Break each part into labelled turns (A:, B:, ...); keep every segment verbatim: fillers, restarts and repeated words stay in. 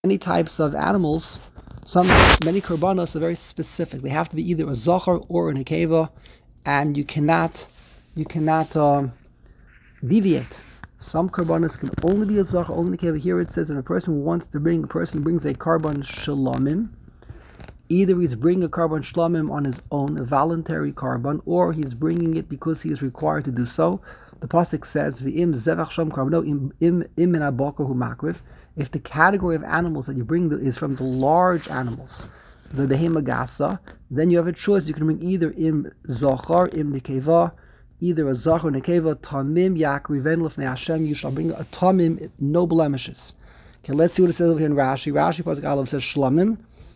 A: Many types of animals, some many korbanos are very specific. They have to be either a zachar or a nekeva, and you cannot you cannot um, deviate. Some korbanos can only be a zachar, only nekeva. Here it says that a person wants to bring a person brings a karban shalomim. Either he's bringing a karban shlamim on his own, a voluntary karban, or he's bringing it because he is required to do so. The pasuk says, "V'im zevach sham karbano im im im min abakar hu makriv." If the category of animals that you bring is from the large animals, the behema gasa, then you have a choice. You can bring either im zachar, im nekeva, either a zachar or nekeva, tamim yakriven lefnei Hashem. You shall bring a tamim, no blemishes. Okay, let's see what it says over here in Rashi. Rashi pasuk aleph says shlamim.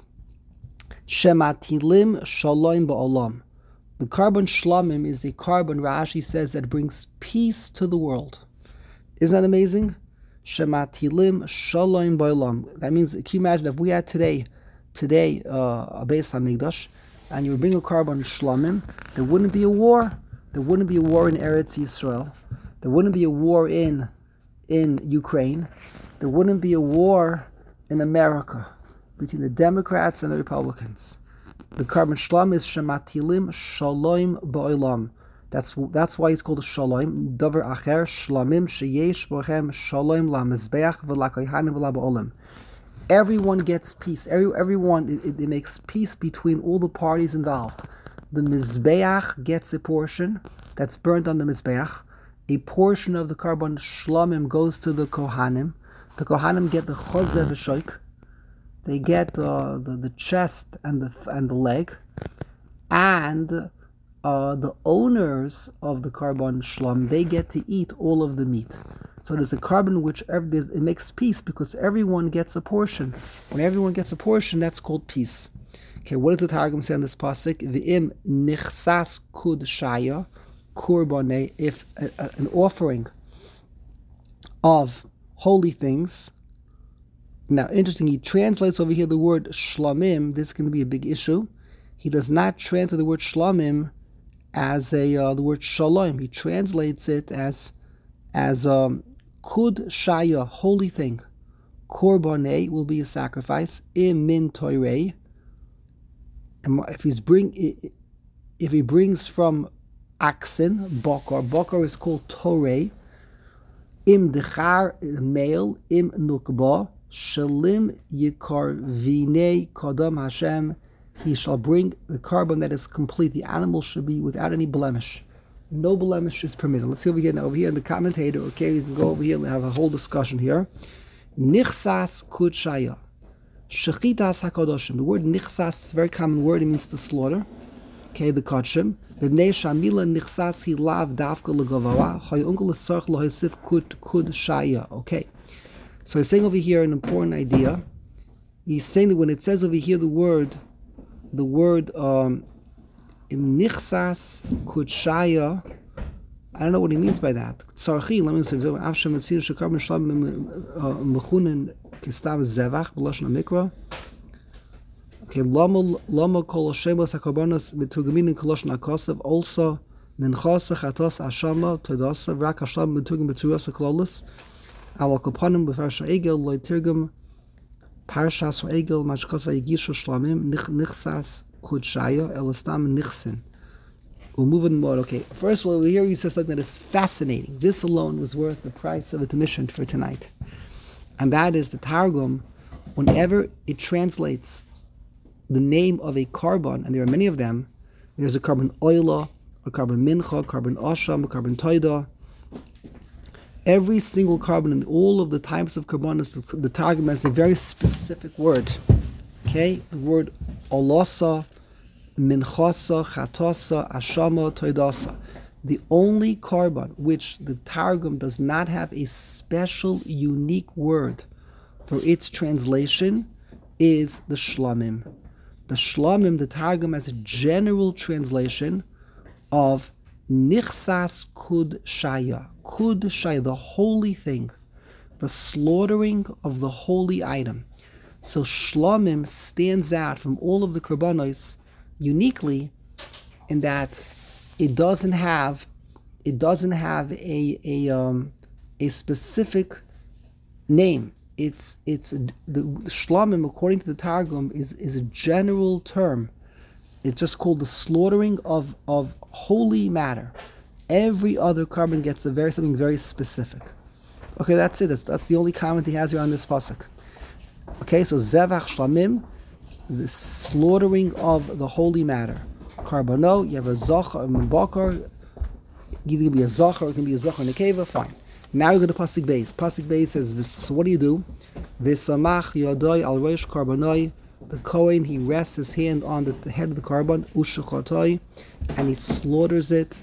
A: Shematilim shalom ba'olam. The karban shlamim is a karban, Rashi says, that brings peace to the world. Isn't that amazing? Shematilim shalom ba'olam. That means, can you imagine if we had today, today uh, a Beis Hamikdash, and you would bring a karban shlamim, there wouldn't be a war. There wouldn't be a war in Eretz Yisrael. There wouldn't be a war in in Ukraine. There wouldn't be a war in America between the Democrats and the Republicans. The karban shlam is shematilim shalom ba'olam. That's that's why it's called a shalom. Davar acher shlamim sheyesh bochem shalom lamizbeach v'lakoyhanim v'laba'olam. Everyone gets peace. Every everyone it, it, it makes peace between all the parties involved. The mizbeach gets a portion that's burnt on the mizbeach. A portion of the karban shlamim goes to the kohanim. The kohanim get the chozeh v'shoik. They get uh, the the chest and the and the leg, and uh, the owners of the karban shlam, they get to eat all of the meat. So there's a karban which every, it makes peace because everyone gets a portion. When everyone gets a portion, that's called peace. Okay, what does the Targum say on this pasuk? V'im nichsas kud shaya kurbane. If a, a, an offering of holy things. Now, interesting, he translates over here the word shlamim. This is going to be a big issue. He does not translate the word shlamim as a uh, the word shalom. He translates it as as um, kud shaya, holy thing. Korbanei will be a sacrifice. Im min toirei. And if he's bring if he brings from oxen, bakar, bakar is called torei. Im dechar, male. Im nukba. Shalim yikar vinei kadam Hashem. He shall bring the karban that is complete. The animal should be without any blemish. No blemish is permitted. Let's see over here now. Over here in the commentator, okay, we can go over here and have a whole discussion here. Nichsas kutshaya. Shechitas hakadoshim. The word nichsas is a very common word. It means to slaughter. Okay, the kodshim. B'nei shamila nichsas hi lav davka legavara. Hayunkel esarch lohesif kut kud shaya. Okay. So he's saying over here an important idea. He's saying that when it says over here the word, the word um, im nichsas kutshaya, I don't know what he means by that. Tzarchi, let me say, avshem etzin shekarben shlam mechunen kistav zevach b'lashon mikra. Okay, lama lama kol shemos hakarbanos metugamin in koloshon akosav also minchasa chatos ashama todasa rak hashlam metugam beturas haklolis. Our kapanim b'farsha egel loy tirgum parshas egel mashkos vayigishu shlamim nichsas kudshaya elastam nichsin. We'll move on more. Okay, first of all, here he says something that is fascinating. This alone was worth the price of admission for tonight, and that is the Targum. Whenever it translates the name of a karban, and there are many of them, there's a karban oila, a karban mincha, karban asham, a karban toida. Every single karban in all of the types of karbanos, the, the Targum has a very specific word. Okay, the word olasa, minchasa, chatasa, ashama, toidasa. The only karban which the Targum does not have a special, unique word for its translation is the shlamim. The shlamim, the Targum has a general translation of nichsas kud shaya. Kud shaya, the holy thing, the slaughtering of the holy item. So shlamim stands out from all of the karbanos uniquely in that it doesn't have it doesn't have a a um a specific name. it's it's a, the, the shlamim, according to the Targum, is is a general term. It's just called the slaughtering of of holy matter. Every other carbon gets a very something very specific. Okay, that's it. That's, that's the only comment he has here on this pasuk. Okay, so zevach shlamim, the slaughtering of the holy matter. Karbono, you have a zachar and bakar. Either can be a zachar or it can be a zachar and a keva. Fine. Now you go to pasuk beis. Pasuk beis says, so what do you do? V'samach yodoi al rosh karbonoi. The Kohen, he rests his hand on the, the head of the carbon, ushachotoi, and he slaughters it.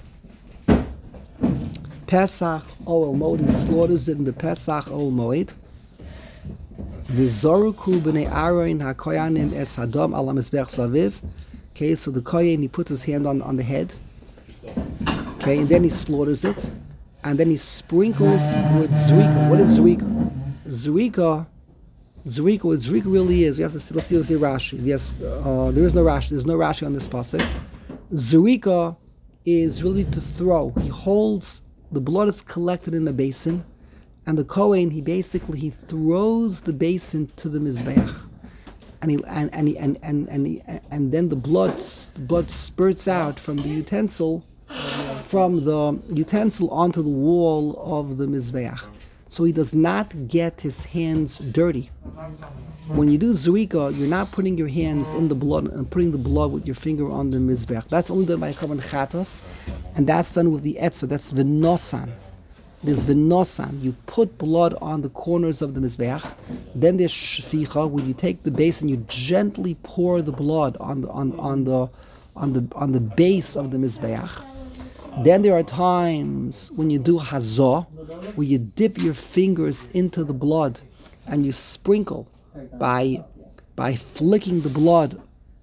A: Pesach Ol Moed, he slaughters it in the Pesach Ol Moed. V'zoruku b'nei Aaron hakoyanim es hadam al hamizbech saviv. Okay, so the Kohen, he puts his hand on, on the head. Okay, and then he slaughters it. And then he sprinkles with zrika. What is zrika? Zrika, zrika, what zrika really is, we have to see, let's see, let's see Rashi. Yes, uh, there is no Rashi, there's no Rashi on this pasuk. Zrika is really to throw. He holds, the blood is collected in the basin, and the Kohen, he basically, he throws the basin to the Mizbeach. And he and and he, and and and, he, and then the blood the blood spurts out from the utensil, from the utensil onto the wall of the mizbeach. So he does not get his hands dirty. When you do zrika, you're not putting your hands in the blood and putting the blood with your finger on the mizbeach. That's only done by a korban chatos, and that's done with the etzah. That's v'nosan. There's v'nosan. You put blood on the corners of the mizbeach. Then there's shficha, where you take the base and you gently pour the blood on the on, on the on the on the base of the mizbeach. Then there are times when you do hazah, where you dip your fingers into the blood and you sprinkle by by flicking the blood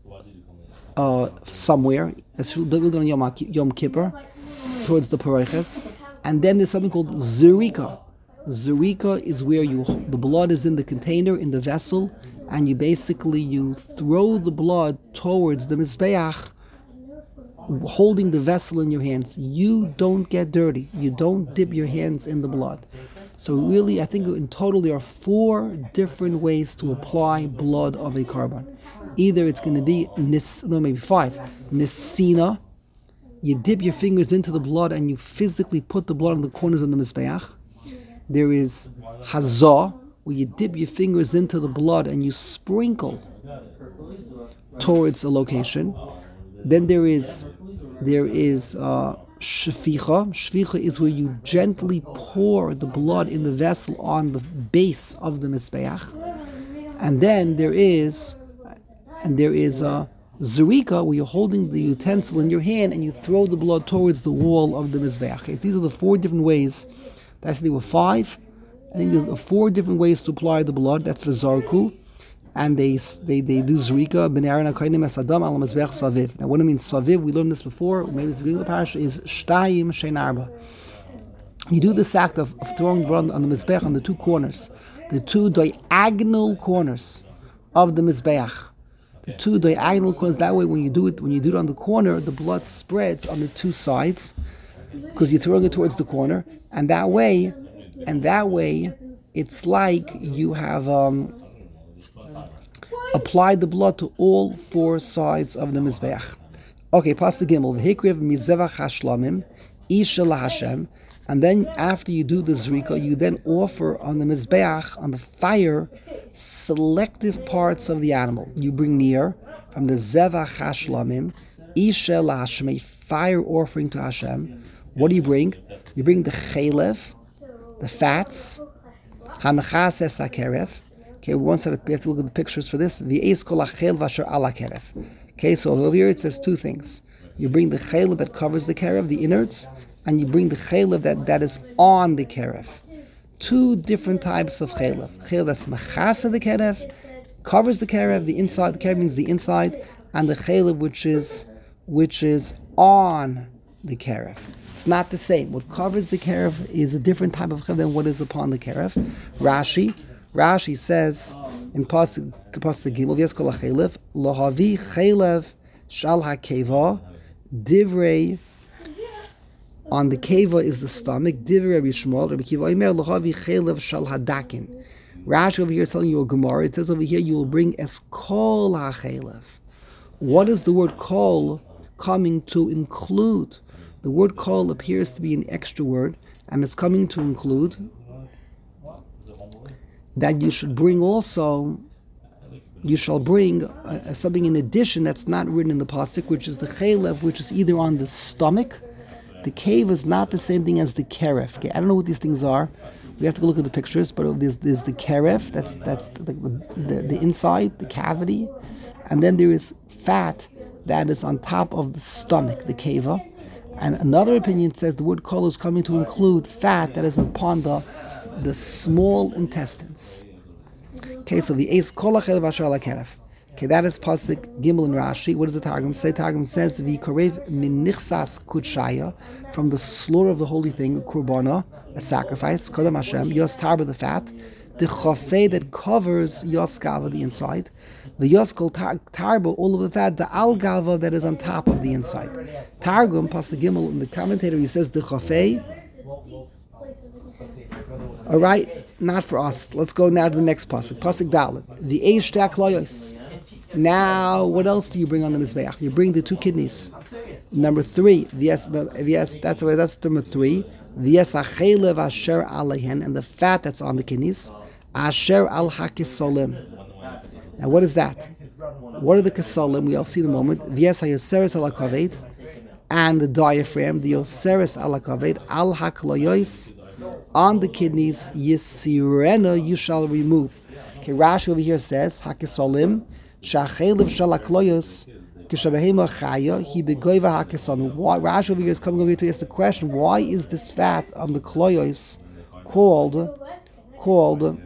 A: uh, somewhere. That's done on Yom, Yom Kippur, towards the pareches. And then there's something called zerika. Zerika is where you the blood is in the container, in the vessel, and you basically you throw the blood towards the mizbeach, holding the vessel in your hands. You don't get dirty. You don't dip your hands in the blood. So really, I think in total there are four different ways to apply blood of a carbon. Either it's going to be nis, no, maybe five. Nisina. You dip your fingers into the blood and you physically put the blood on the corners of the mizbeach. There is hazah, where you dip your fingers into the blood and you sprinkle towards a location. Then there is there is uh, shficha. Shficha is where you gently pour the blood in the vessel on the base of the mizbeach. And then there is and there is uh, zerika, where you're holding the utensil in your hand and you throw the blood towards the wall of the mizbeach. These are the four different ways. That's there were five. I think there are four different ways to apply the blood. That's v'zarku. And they they they do zrika b'nei Aaron hakoyanim es hadam al hamizbech saviv. Now, what do I mean saviv? We learned this before. Maybe it's the beginning of the parasha. Is shtayim shein arba. You do this act of, of throwing blood on the mizbech on the two corners, the two diagonal corners of the mizbech. The two diagonal corners. That way, when you do it, when you do it on the corner, the blood spreads on the two sides because you're throwing it towards the corner, and that way, and that way, it's like you have. Um, Apply the blood to all four sides of the mizbeach. Okay, pasuk gimel v'hikriv mizevach hashlamim isha laHashem, and then after you do the zrika, you then offer on the mizbeach, on the fire, selective parts of the animal. You bring near from the zevach hashlamim isha laHashem, a fire offering to Hashem. What do you bring? You bring the chelev, the fats, hamachases hakerev. Okay, we once had we have to look at the pictures for this. V'eis kol hachel v'asher ala kerev. Okay, so over here it says two things. You bring the chelev that covers the kerev, the innards, and you bring the chelev that, that is on the kerev. Two different types of chelev. Chelev that's machasa the kerev, covers the kerev, the inside. The kerev means the inside, and the chelev which is which is on the kerev. It's not the same. What covers the kerev is a different type of chelev than what is upon the kerev. Rashi. Rashi says in pasuk pasuk gimel v'yes kol hachelev lohavi chelev shal hakeva divrei. On the keva is the stomach. Divrei Rabbi Shmuel Rabbi Kiva Omer lohavi chelev shal hadakin. Rashi over here is telling you a Gemara. It says over here you will bring eskol hachelev. What is the word kol coming to include? The word kol appears to be an extra word, and it's coming to include that you should bring also, you shall bring uh, something in addition that's not written in the pasuk, which is the chelev, which is either on the stomach. The cave is not the same thing as the keref. Okay, I don't know what these things are. We have to go look at the pictures, but there's, there's the keref, that's that's the, the, the inside, the cavity, and then there is fat that is on top of the stomach, the keva. And another opinion says the word kol is coming to include fat that is upon the the small intestines. Okay, so the ace kol hachelev asher ala keref. Okay, that is pasuk Gimel and Rashi. What does the Targum say? Targum says v'korev min nichsas kudshaya, from the slaughter of the holy thing, a kurbana, a sacrifice, kodam Hashem, yos tarba, the fat, the chafei that covers yos gava, the inside, the yos kol tarba, all of the fat, the al gava that is on top of the inside. Targum pasuk Gimel, in the commentator, he says the chafei. All right, not for us. Let's go now to the next pasuk. Pasuk Dalet. The eish te'akloyos. Now, what else do you bring on the mizbeach? You bring the two kidneys. Number three, yes, yes, that's that's number three. Yes, achelev asher alehen, and the fat that's on the kidneys. Asher al hakisolim. Now, what is that? What are the kisolim? We'll see in a moment. Yes, hayoseres al hakaved, and the diaphragm, the yoseres al hakaved, al hakloyos, on the kidneys. Yisirena, you shall remove. Okay, Rashi over here says hakisolim. Shachelev shalakloyos kishabehema chaya he begoiva hakeson. Why Rashi over here is coming over here to ask the question: why is this fat on the kloyos called called?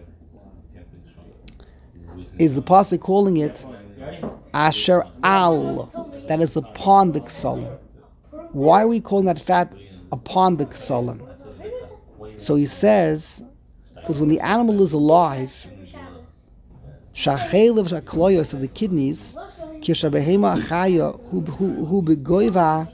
A: Is the pasuk calling it asher al? That is upon the ksolim. Why are we calling that fat upon the ksolim? So he says, because when the animal is alive, shachelev shakloyos of the kidneys, kishabehema chaya hu hu begoiva.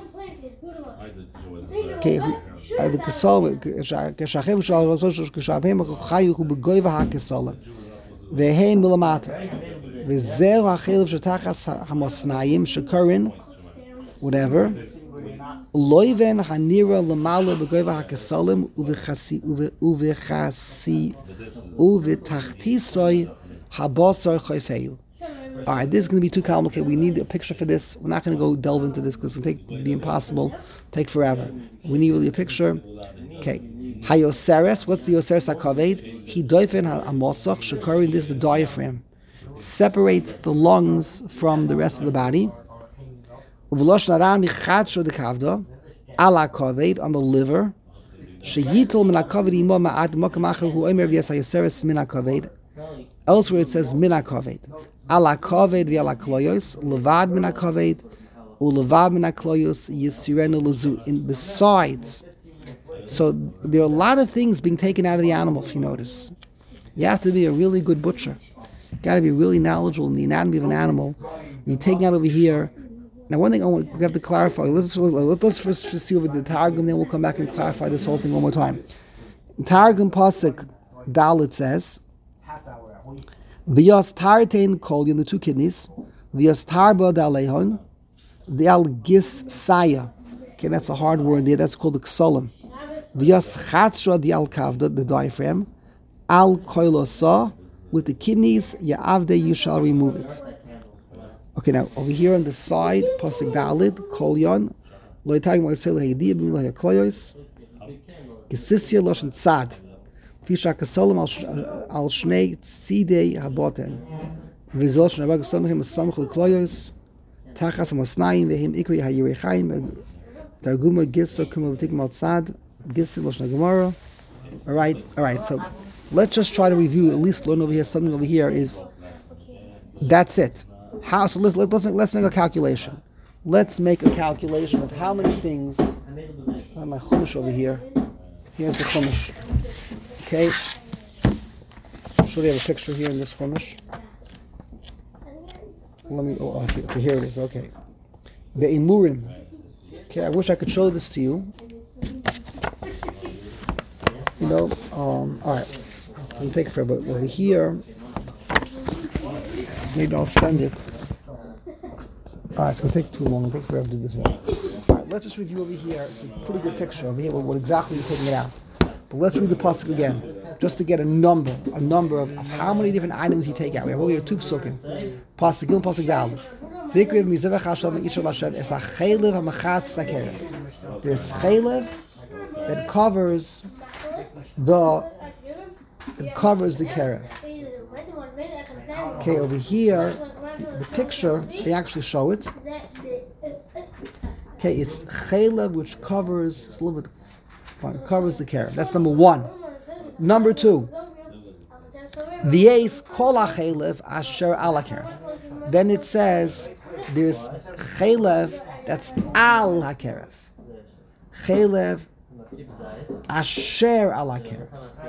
A: Okay, the kesol kishachev shalosh kishabehema chaya hu begoiva hakesolim. Vehem milamata. Vezer hachelev shetachas hamosnayim shekarin, whatever. Loiven hanira lamala begoiva hakesolim uvechasi uvechasi uvechachtisoy. Habasar chayfeyu. All right, this is going to be too complicated. We need a picture for this. We're not going to go delve into this because it's going to take, be impossible, take forever. We need really a picture. Okay. Hayoseres, what's the yoseres hakaved? He doifen hamosach shakarin. This is the diaphragm. It separates the lungs from the rest of the body. Uvlosh naram ichadsho de kavda ala kaved, on the liver. Sheyitul min hakaved imo ma'at mokamacher hu omer v'yas hayoseres min hakaved. Elsewhere it says min hakaved, ala kaved v'ala kloyos, levad min hakaved, ulevad min hakloyos yisirenu lezu. In besides, so there are a lot of things being taken out of the animal. If you notice, you have to be a really good butcher. You got to be really knowledgeable in the anatomy of an animal. You're taking out over here. Now, one thing I want we have to clarify. Let's let's first see over the Targum, then we'll come back and clarify this whole thing one more time. Targum pasuk Dalet says, V'yas tartein kolyon, the two kidneys. V'yas tarba d'alehon, the al gis saya. Okay, that's a hard word there. That's called the ksolim. V'yas chatzra the al kavda, the diaphragm. Al koilosa, with the kidneys. Ya'avde, you shall remove it. Okay, now over here on the side, pasuk dalid kolyon. Lo yitagim oisel ha'yidiyah b'milah ha'kloyos. Gesisya loshen tzad. Fisha kasolim al shnei tzidei haboten. V'zol shnei kasolim him asamach l'kloyos. Tachas hamosnayim v'him ikri ha'yirechaim. Targuma gisso kuma v'tikim al tzad. Gisso loshen gemara. All right, all right. So let's just try to review. At least learn over here. Something over here is. That's it. How? So let's let's make let's make a calculation. Let's make a calculation of how many things. I have my chumash over here. Here's the chumash. Okay, I'm sure they have a picture here in this chumash. Let me. Oh, okay, okay, here it is. Okay, the imurim. Okay, I wish I could show this to you. You know. Um. All right. It'll take forever. But over here, maybe I'll send it. All right, it's going to take too long. It'll take forever to do this one. All right, let's just review over here. It's a pretty good picture over here. What, what exactly you're taking it out. But let's read the pasuk again, just to get a number, a number of, of how many different items you take out. We have over here two psukim. Pasuk Gil, pasuk Dal. Vikriv mizevach Hashem ishal Hashem es hachelev hamachas sakeref. There's chelev that covers the it covers the kerev. Okay, over here, the picture they actually show it. Okay, it's chelev which covers it's a little bit fun, covers the kerev. That's number one. Number two, v'yeis kol hachelev asher ala kerev. Then it says there's chelev that's al hakerev. Chelev asher ala kerev.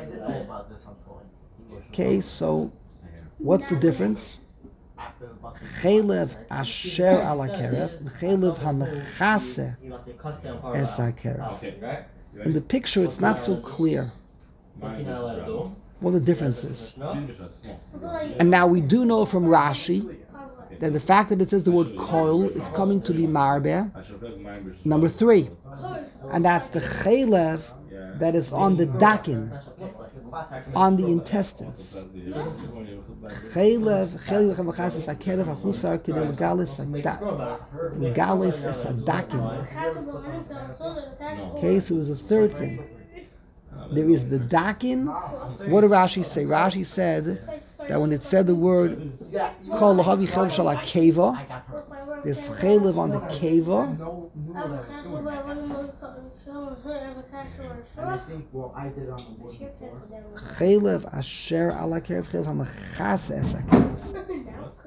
A: Okay, so what's the difference? Chelev asher ala kerev and chelev hamechase es hakerev. In the picture, it's not so clear what the difference is. And now we do know from Rashi that the fact that it says the word koil, it's coming to be marbe. Number three, and that's the chelev that is on the dakin, on the intestines. Chelev, chelev hamachas es hakerev hachusar kidei legalis legalis es hadakin. Okay, so there's a third thing. There is the dakin. What did Rashi say? Rashi said that when it said the word kol lahavi chelev shel hakeva, there's chelev on the keva. Chelev asher ala kerev chelev hamachas es hakerev.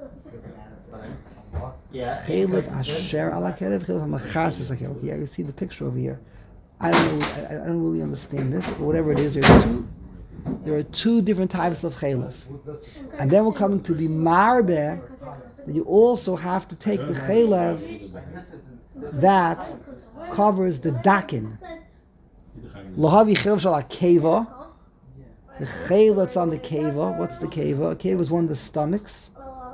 A: Chelev asher ala kerev chelev hamachas es hakerev. Okay, yeah, you see the picture over here. I don't know. I, I don't really understand this, but whatever it is, there are two. There are two different types of chelev, and then we're coming to the marbe. That you also have to take the chelev that covers the dakin. Lahavi chelev shel hakeva. The chelev that's on the keva. What's the keva? Keva is one of the stomachs.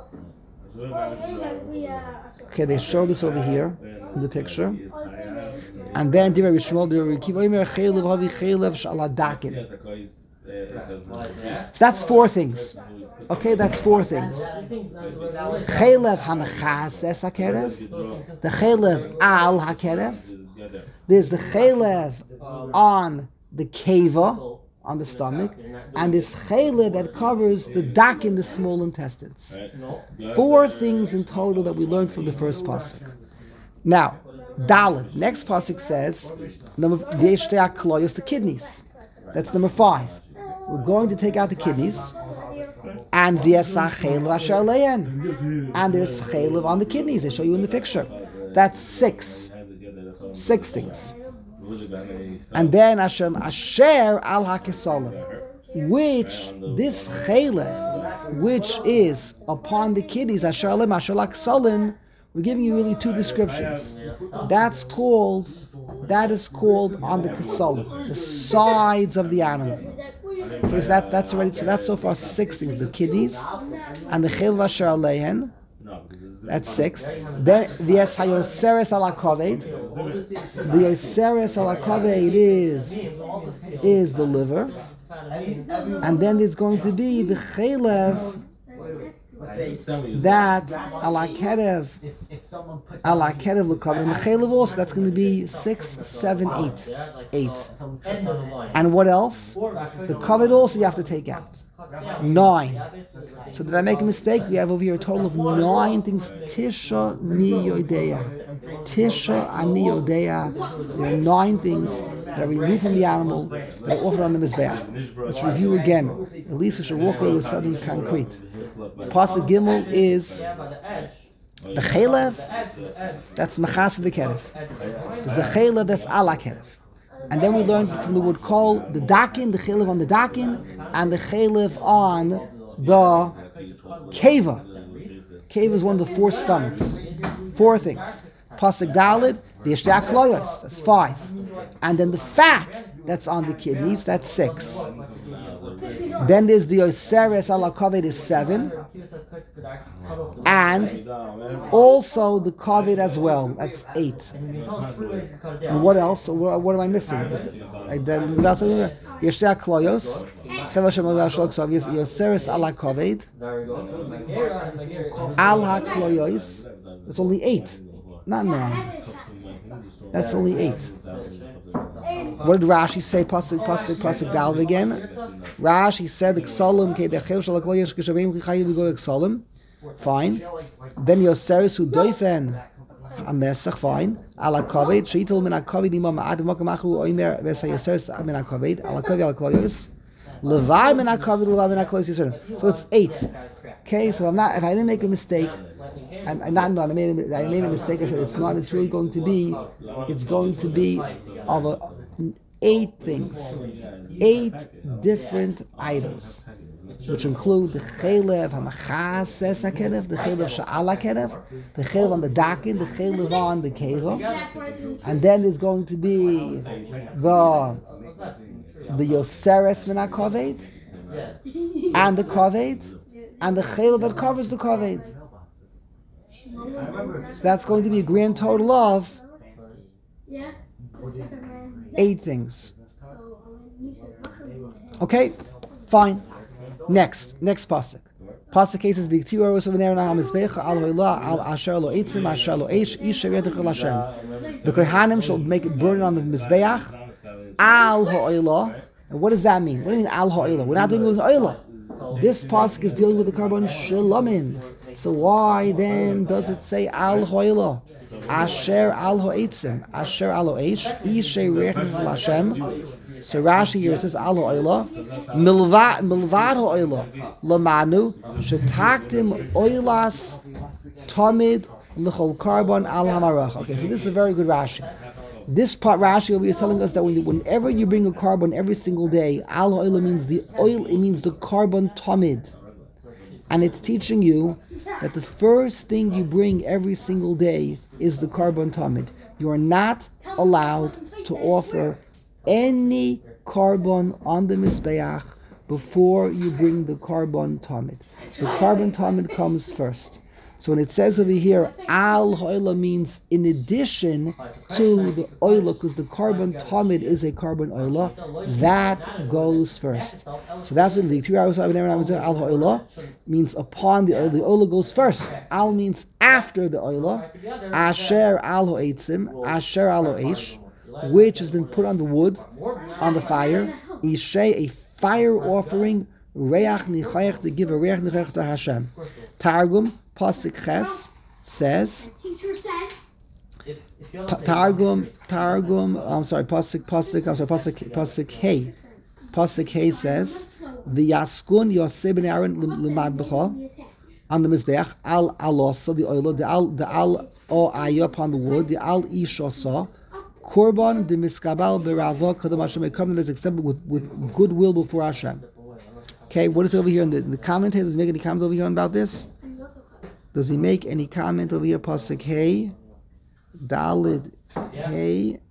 A: Okay, they show this over here in the picture. And then Divrei Shmuel, Divrei Kiva, Omer chelev havi chelev shel hadakin. So that's four things. Okay, that's four things. Chelev hamachas es hakerev, the chelev al hakerev. There's the chelev on the keva, on the stomach, and this chelev that covers the dak in the small intestines. Four things in total that we learned from the first pasuk. Now, Dalet. Next pasuk says, number the kidneys. That's number five. We're going to take out the kidneys, and v'yesach chelev asher alein, and there's chelev on the kidneys. They show you in the picture. That's six. Six things. And then Hashem asher al hakesalim, which this chelev, which is upon the kidneys, asher alein asher hakesalim. We're giving you really two descriptions. That's called, that is called on the kasalim, the sides of the animal. Okay, so that, that's already, so that's so far six things. The kidneys and the chelev asher aleihen. That's six. Then the yes hayoseres ala kaved. The yoseres ala kaved is is the liver, and then there's going to be the chelev that ala kerev ala kerev l'kaved, and the chelev also, that's going to be six, seven, eight, eight. And what else? The kaved also you have to take out. Nine. So did I make a mistake? We have over here a total of nine things. Tisha ni yodeya. Tisha ani yodeya. There are nine things that are removed from the animal that are offered on the mizbeach. Let's review again. At least we should walk away with something concrete. Pasuk Gimel is the chelev. That's machas the kerev. There's the chelev that's ala kerev. And then we learned from the word kol, the dakin, the chelev on the dakin, and the chelev on the keva. Keva is one of the four stomachs. Four things. Pasuk Dalid, the yeshtei kloyos, that's five. And then the fat that's on the kidneys, that's six. Then there's the Yoseres ala Kaved is seven. And also the Kaved as well. That's eight. And what else? What, what am I missing? Yeshua Kloyos. Yoseres ala Kaved. Al ha-Kloyos. That's only eight. Not nine. That's only eight. What did Rashi say? Pasuk, pasuk, pasuk, dalv again. Rashi said, "Ksalim ke dechel shel hakloyesh kishavim kichayim v'goy ksalim." Fine. Then Yoseres hu doifen amesach. Fine. Ala kaved sheitel min hakaved imam ad makamachu oimer v'esa Yoseres min hakaved ala kaved ala kloyos levai min hakaved levai min hakloyos Yisrael. So it's eight. Okay. So I'm not. If I didn't make a mistake. I'm, I'm not. No, I made. A, I made a mistake. I said it's not. It's really going to be. It's going to be of a, eight things, eight different items, which include the chelev hamachases hakerev, the chelev sha'ala kerev, the chelev on the dakin, the chelev on the kerev, and then there's going to be the the yoseres min hakaved, and the kaved, and the chelev that covers the kaved. So that's going to be a grand total of eight things. Okay, fine. Next, next pasuk. Pasuk cases v'ktiru of an aaron ha'mizbeach al hoilah al asher lo eitzim asher lo eish ish shaviyatich Hashem. The kohanim shall make it burn on the mizbeach al ha'oilah. And what does that mean? What do you mean al ha'oilah? We're not doing it with oilah. This pasuk is dealing with the carbon shalomim. So why then does it say al hoilah? Asher al ho'etzim, asher al ho'esh, ishe rechem Hashem. So Rashi here says al ho'ilah, milvad milvad ho'ilah, lamanu shetaktim oilas tamid l'chol carbon al hamarach. Okay, so this is a very good Rashi. This part Rashi over here is telling us that when, whenever you bring a carbon every single day, al ho'ilah means the oil. It means the carbon tamid, and it's teaching you that the first thing you bring every single day is the carbon tamid. You are not allowed to offer any carbon on the mizbeach before you bring the carbon tamid. The carbon tamid comes first. So when it says over here, al ho'ilah means in addition to the oilah, because the carbon tamid is a carbon oilah, that goes first. So that's what the two hours al ho'ilah means upon the oilah. The oilah goes first. Al means after the oilah. Asher al ho'etzim, asher al ho'esh, which has been put on the wood, on the fire. Ishe, a fire offering, reach nichayach, to give a reach nichayach to Hashem. Targum, Pasuk Ches says, Targum, Targum, I'm sorry, Pasuk, Pasuk, I'm sorry, Pasuk, Pasuk Hey. Pasuk Hey says, V'yaskun Yosef ben Aaron limad b'cha, on the Mizbeach, al alosa, the oil, the al, the al o ayah upon the wood, the al ishosa, korban, the miskabal berava, kadam Hashem, a covenant is accepted with, with goodwill before Hashem. Okay, what is over here in the, the commentators make any comments over here about this? Does he make any comment over here? Pasuk Hey, Dalid Hey.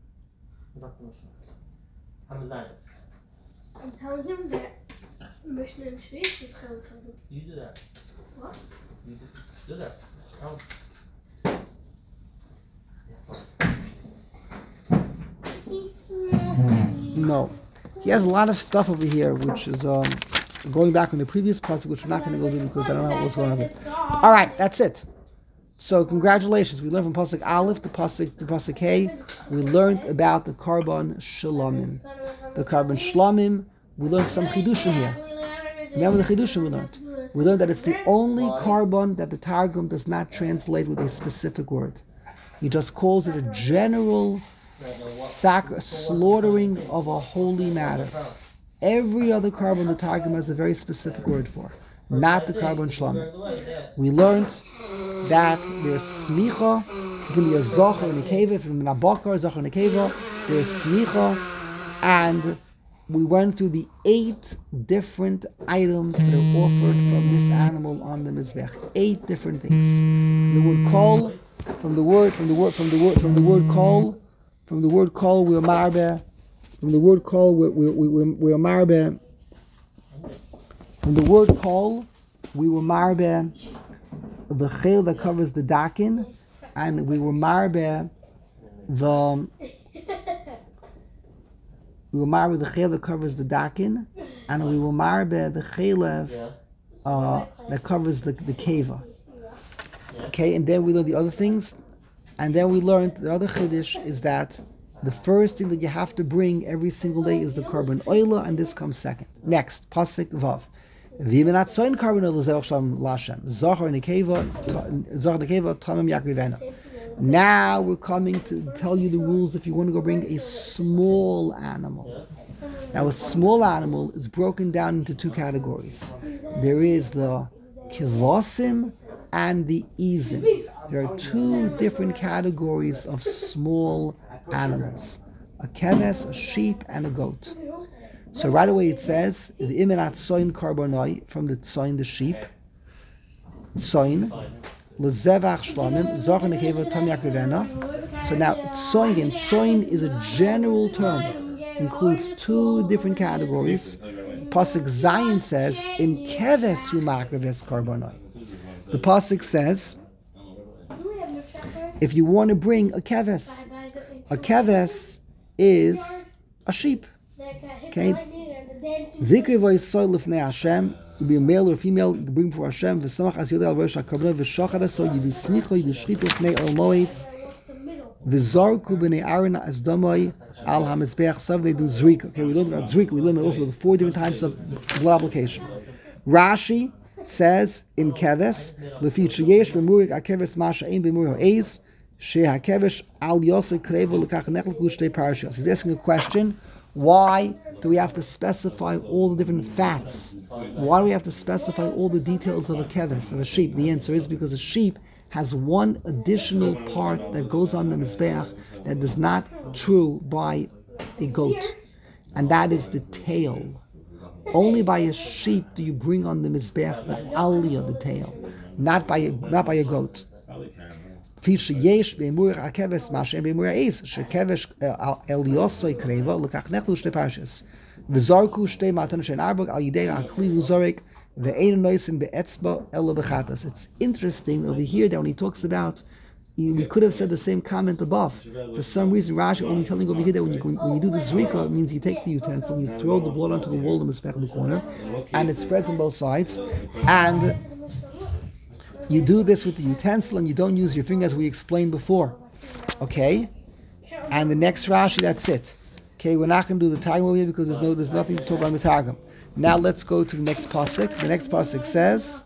B: I'm telling him that Mishnah and Shvius is Chel Tov.
C: You do that.
B: What?
C: You do, do that. Oh.
A: No. He has a lot of stuff over here, which is um, going back on the previous pasuk, which we're not going to go through because I don't know what's going on there. All right, that's it. So congratulations. We learned from pasuk Aleph to pasuk to pasuk Hey. We learned about the carbon shalomim. The carbon shalomim. We learned some chidushim here. Remember the chidushim we learned. We learned that it's the only carbon that the Targum does not translate with a specific word. He just calls it a general sac- slaughtering of a holy matter. Every other carbon the Targum has a very specific word for, not the carbon shlomim. We learned that there's smicha, it can be a zocher and a keva, if it's a nabakar, zocher and a keva, there's smicha, and we went through the eight different items that are offered from this animal on the mizbech. Eight different things. The word kol, from the word, from the word, from the word, from the word kol, from the word kol, we are marbe. From the word kol, we we we we are marbe. From the word kol, we were marbe the chel that covers the dakin, and we were marbe the we were marbe the chel that covers the dakin, and we were marbe the chelev
C: Yeah.
A: uh, that covers the the keva. Okay, and then we learned the other things, and then we learned the other chiddush is that the first thing that you have to bring every single day is the carbon oila, and this comes second. Next, pasuk vav. V'yimenat soin carbon oila zeh sham lashem zachar nekeva zachar nekeva tamim yakrivena. Now we're coming to tell you the rules if you want to go bring a small animal. Now a small animal is broken down into two categories. There is the kivosim and the izim. There are two different categories of small animals: a keves, a sheep, and a goat. So right away it says the imenat soin karbonoi, from the soin, the sheep, soin lezevach shlamim zachar nekeva tam yakrivena. So now soin, and soin is a general term, includes two different categories. Pasuk Zayin says im keves hu makrives karbonoi. The pasuk says if you want to bring a keves, a keves is a sheep. Okay. Vikri v'yisoy lifnei Hashem. You be a male or female. You can bring for Hashem. V'samach as yodei al rosh hakarbonot v'shachar so you do smicha, you do shchita lifnei ol moed. V'zarku b'nei Aaron as damai al hamizbeach sav. They do zrika. Okay, we learned about zrika. We learned also the four different types of blood application. Rashi says in keves lefi sheyesh b'murik akeves masha ein b'murik ha'ez she hakeves al yosei krevo lekach nechlku shtei parashas. He's asking a question: why do we have to specify all the different fats? Why do we have to specify all the details of a keves, of a sheep? The answer is because a sheep has one additional part that goes on the mizbeach that is not true by a goat, and that is the tail. Only by a sheep do you bring on the mizbeach the aliyah, the tail, not by a, not by a goat. So right away it It's interesting over here that when he talks about, we could have said the same comment above. For some reason, Rashi only telling over here that when you when you do the zrika, it means you take the utensil, you throw the blood onto the wall in the speck of the corner, and it spreads on both sides, and you do this with the utensil and you don't use your fingers, we explained before. Okay? And the next Rashi, that's it. Okay, we're not going to do the Targum over here because there's no, there's nothing to talk about the Targum. Now let's go to the next pasuk. The next pasuk says,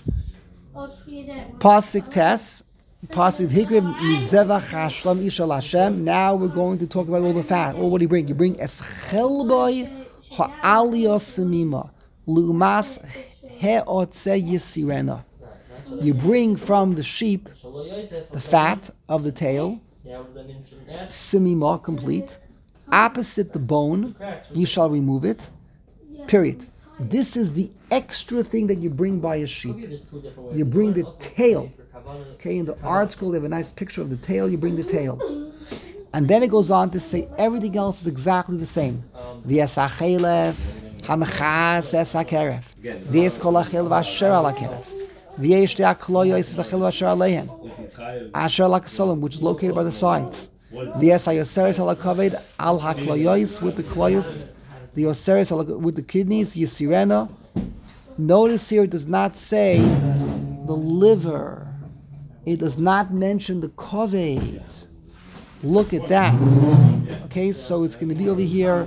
A: pasuk tes, pasuk hikriv mizevach hashlam ishal Hashem. Now we're going to talk about all the fat. All what do you bring? You bring eschelboy ha'aliyos semima lumas he'otze yisirena. You bring from the sheep the fat of the tail, simima, complete. Opposite the bone, you shall remove it. Period. This is the extra thing that you bring by a sheep. You bring the tail. Okay, in the art school they have a nice picture of the tail, you bring the tail. And then it goes on to say everything else is exactly the same. V'yasachelev, hamechas esakeref. V'yes kol achel v'asher al akeref. V'yesh te akloyos v'zachel v'asher aleihen. Asher al which is located by the sides. V'yes hayoseres al akaved al hakloyos, with the kloyos. The oseres with the kidneys, yisirena. Notice here it does not say the liver. It does not mention the kaved. Look at that. Okay, so it's going to be over here.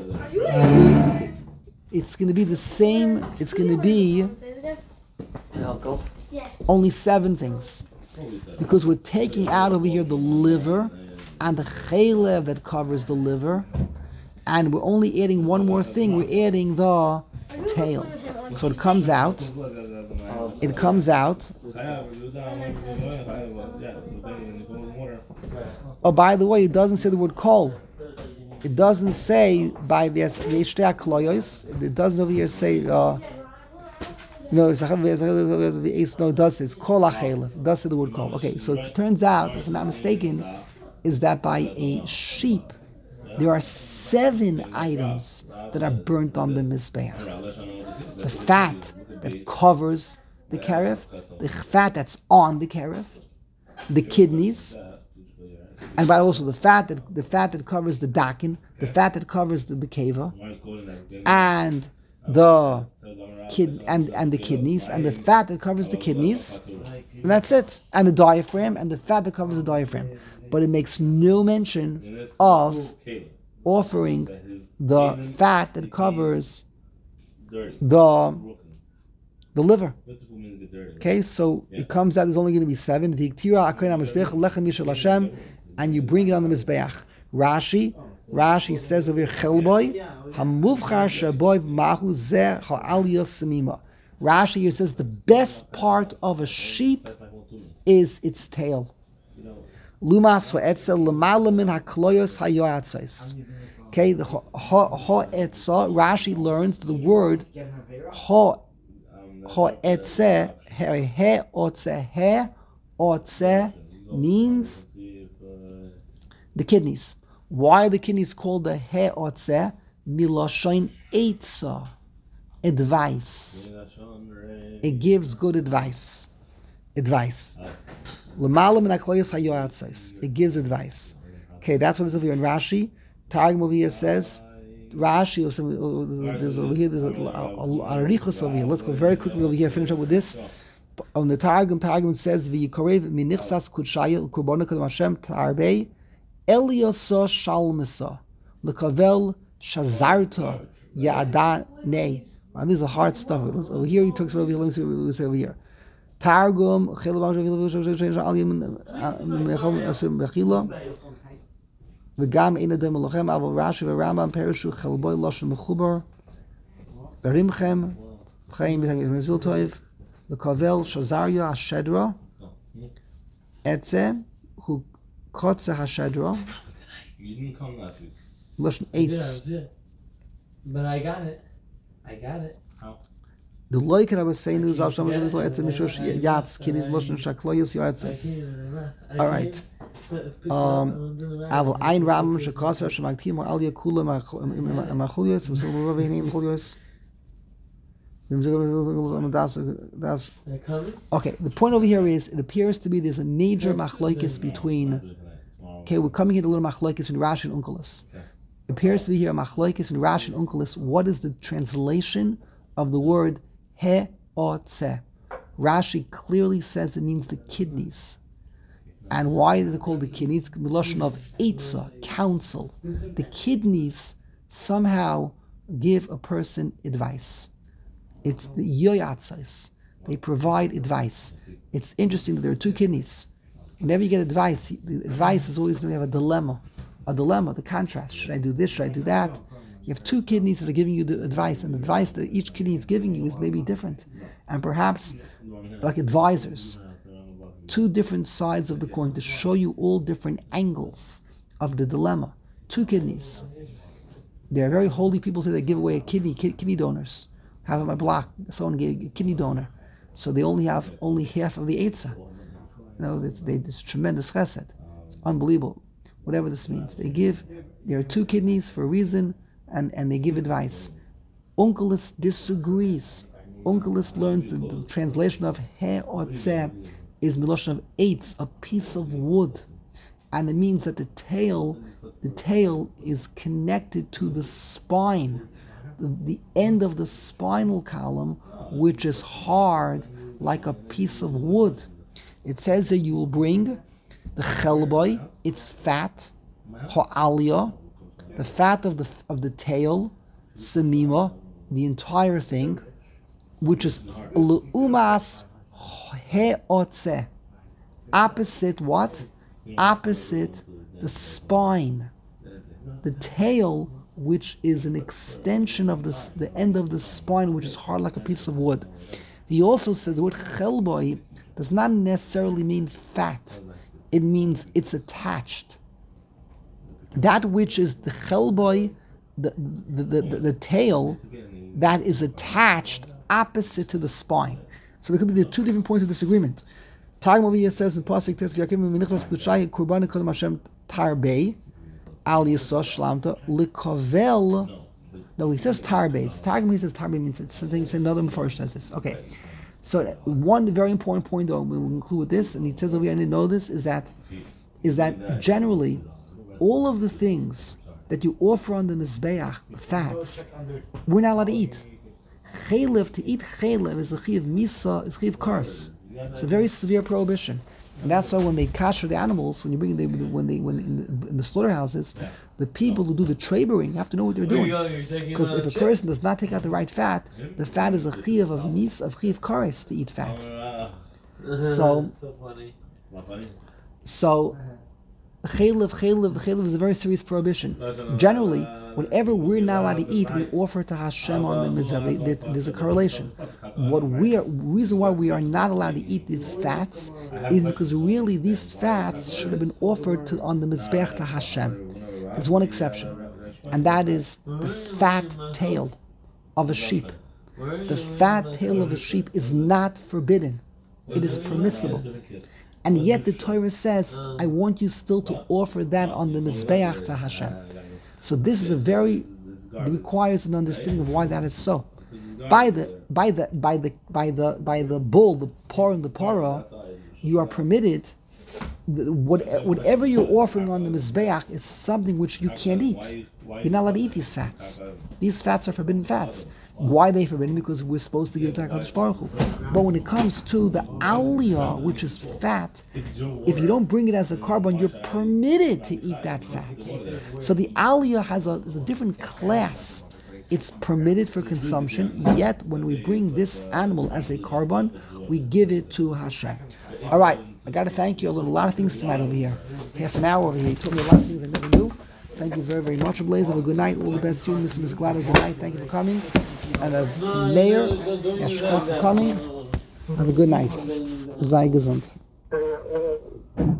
A: It's going to be the same. It's going to be only seven things. Because we're taking out over here the liver and the chalev that covers the liver. And we're only adding one more thing. We're adding the tail. So it comes out. It comes out. Oh, by the way, it doesn't say the word kol. It doesn't say by the kloyos. It doesn't over here say. Uh, no, no, it does say it's kol achelev. It does say the word kol. Okay, so it turns out, if I'm not mistaken, is that by a sheep there are seven items that are burnt on the mizbeach. The fat that covers the karev, the fat that's on the karev, the kidneys, and by also the fat that the fat that covers the dakin, the fat that covers the, the keva, and the kid and, and the kidneys, and the fat that covers the kidneys, and that's it. And the diaphragm, and the fat that covers the diaphragm. But it makes no mention of offering the fat that covers the the liver. Okay, so it comes out there's only going to be seven. And you bring it on the mizbeach. Rashi, Rashi says over here, Chelboy, Hamuvchar Shaboy Mahu Zeh Ha'aliyah Samima. Rashi here says the best part of a sheep is its tail. Lumas Ha'etzel Lamala Min HaKloyos HaYoatzais. Okay, the Ha'etza, Rashi learns the word Ha'etze, Ha'otze, Ha'otze means the kidneys. Why are the kidneys called the he'otzeh? Miloshain eitza, advice. It gives good advice. Advice. L'malam min hakloyos hayoatzos. It gives advice. Okay, that's what it is over here in Rashi. Targum over here says, Rashi, there's over here, there's a arichos over here. Let's go very quickly over here, finish up with this. On the Targum, Targum says, V'yikorev minichsas kudshaya kurbona kodem Hashem tarbei Eliosa Shalmisa, Lekavel Shazarta Yada Nei. And these are hard stuff. Over here he talks about let me see over here. Targum V'gam Eina Dem Lochem Aval Rashi V'Rambam Perishu Chelboy Loshen Mechubar Berimchem Chaim B'Tagim Toiv Lekavel Shazarya Ashedra Etze Who Kotze Hashedra.
C: You didn't come last week.
A: Lashon eight.
C: Yeah, yeah. But I got it. I got it. How?
A: The loiker I was saying is Al Shamash V'Lo Etze Mishosh Yatz Kidneys Lashon Shakloyos Yoetzes. All right. Um, Aval Ein Ram Shakasa Shemaktim Al Yakula Machulios V'Silva V'Hinim Chulios. Okay, the point over here is it appears to be there's a major machlokes between. Okay, we're coming here to a little machlokes between Rashi and Onkelos. It appears to be here a machlokes between Rashi and Onkelos. What is the translation of the word he'otze? Rashi clearly says it means the kidneys. And why is it called the kidneys? Miloshin of eitzah, counsel. The kidneys somehow give a person advice. It's the yoyatzais. They provide advice. It's interesting that there are two kidneys. Whenever you get advice, the advice is always going to have a dilemma. A dilemma, the contrast. Should I do this? Should I do that? You have two kidneys that are giving you the advice, and the advice that each kidney is giving you is maybe different. And perhaps, like advisors, two different sides of the coin to show you all different angles of the dilemma. Two kidneys. There are very holy people say they give away a kidney, kidney donors. Have on my block, someone gave a kidney donor, so they only have only half of the eitzah. You know, it's, they, it's tremendous chesed. It's unbelievable. Whatever this means, they give. There are two kidneys for a reason, and, and they give advice. Onkelos disagrees. Onkelos learns the, the translation of he'otzeh is miloshin of eitz, a piece of wood, and it means that the tail, the tail is connected to the spine. The, the end of the spinal column, which is hard like a piece of wood. It says that you will bring the chelboy, its fat, ha'aliyah, the fat of the of the tail, semima, the entire thing, which is l'umas he'otze, opposite what? Opposite the spine, the tail, which is an extension of the, the end of the spine, which is hard like a piece of wood. He also says the word chelboy does not necessarily mean fat. It means it's attached. That which is the chelboy, the, the, the, the, the tail, that is attached opposite to the spine. So there could be the two different points of disagreement. Targum over here says in Pasuk Tes V'yakim Minichtas Kushai Kurban Kodem Hashem Tarbei Al Yisos Shlamta Likavel No, he says tarbeit. Targum, he says tarbeit means it's something. Another Mepharsh says this. Okay. So one very important point, though, we will include this, and he says over here, I didn't know this, is that is that generally all of the things that you offer on the mizbeach, the fats, we're not allowed to eat. Chaylev, to eat chaylev is a chiv misa, is chiv kars. It's a very severe prohibition. And that's why when they kasher the animals, when you bring them, when they when in the, in the slaughterhouses, the people who do the trabering have to know what they're doing. Because if a person does not take out the right fat, the fat is a chiv of mis of chiv kares to eat fat. So,
C: so funny.
A: so chaylev, chaylev, chaylev is a very serious prohibition. Generally, whatever we're not allowed to eat, we offer to Hashem on the mizvah. There's a correlation. What we are, reason why we are not allowed to eat these fats is because really these fats should have been offered to on the mizbech to Hashem. There's one exception, and that is the fat tail of a sheep. The fat tail of a sheep is not forbidden; it is permissible. And yet the Torah says, "I want you still to offer that on the mizbeach to Hashem." So this is a very requires an understanding of why that is so. By the by the by the by the by the bull, the por and the pora, you are permitted. The, what, whatever you're offering on the mizbeach is something which you can't eat. You're not allowed to eat these fats. These fats are forbidden fats. Why are they forbidden? Because we're supposed to give it to HaKadosh Baruch Hu. But when it comes to the aliyah, which is fat, if you don't bring it as a carbon, you're permitted to eat that fat. So the aliyah has a, is a different class. It's permitted for consumption, yet when we bring this animal as a carbon, we give it to Hashem. All right, I got to thank you. I learned a lot of things tonight over here. Half an hour over here. You taught me a lot of things I never knew. Thank you very, very much, Blaze. Have a good night. All the best to you, Mister Mister Glatter. Good night. Thank you for coming. And uh, Mayor, Yashkov for coming. Have a good night. Sei gesund.